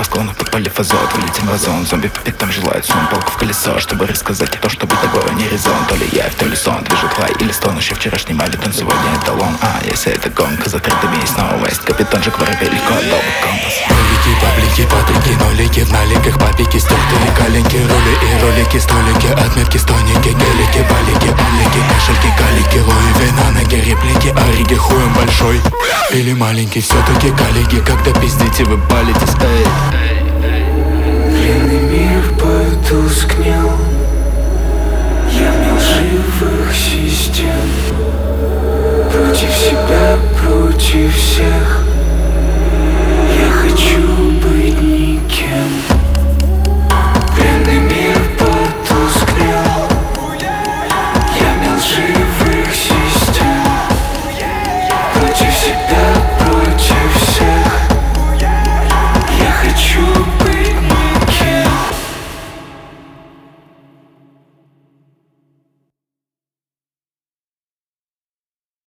склонах подпалив азот. Вылетим в озон, зомби по пятам желают сон. Палку в колесо, чтобы рассказать то, что быть такого не резон. То ли явь, то ли сон, движет хай или стонущий вчерашний мавитон. Сегодня эталон, если это гонка за трендами и снова вест. Капитан Жак Воробей легко отдал бы компас. Ролики, паблики, патрики, нолики в наликах, папики, стертые коленки, рули и ролики, столики, отметки, стоники, гелики, балики, паблики, кошельки, калики, луи, вина, ноги, реплики, ориги, хуем большой или маленький, все-таки коллеги, когда пиздите, вы палитесь, эй.